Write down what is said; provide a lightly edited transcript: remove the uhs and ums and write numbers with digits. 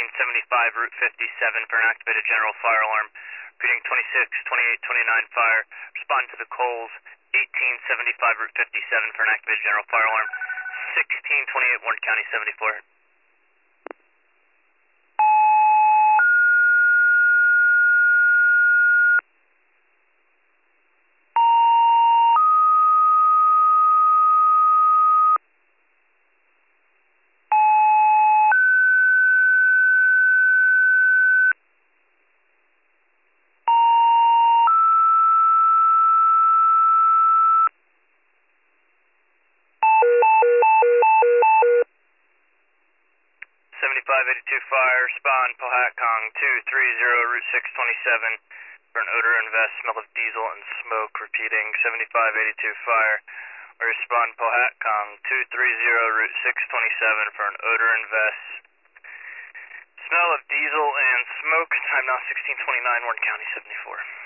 1675 Route 57 for an activated general fire alarm. Repeating 26, 28, 29 fire. Respond to the Coles 1875 Route 57 for an activated general fire alarm. 1628 Warren County 74. 7582 fire, respond Pohatcong 230 Route 627 for an odor and vest, smell of diesel and smoke. Repeating 7582 fire, respond Pohatcong 230 Route 627 for an odor and vest, smell of diesel and smoke. Time now 1629 Warren County 74.